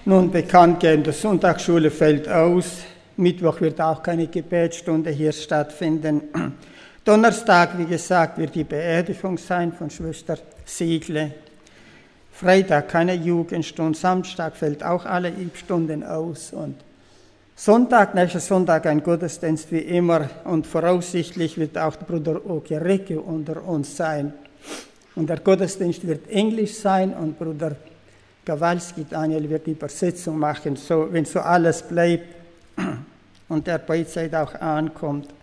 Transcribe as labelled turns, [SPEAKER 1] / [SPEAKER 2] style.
[SPEAKER 1] Nun bekannt geben, die Sonntagsschule fällt aus. Mittwoch wird auch keine Gebetsstunde hier stattfinden. Donnerstag, wie gesagt, wird die Beerdigung sein von Schwester Siegle. Freitag keine Jugendstunde, Samstag fällt auch alle Stunden aus. Und Sonntag, nächster Sonntag ein Gottesdienst wie immer. Und voraussichtlich wird auch der Bruder Okereke unter uns sein. Und der Gottesdienst wird Englisch sein und Bruder Kowalski, Daniel, wird die Übersetzung machen, so, wenn so alles bleibt und der Beitzeit auch ankommt.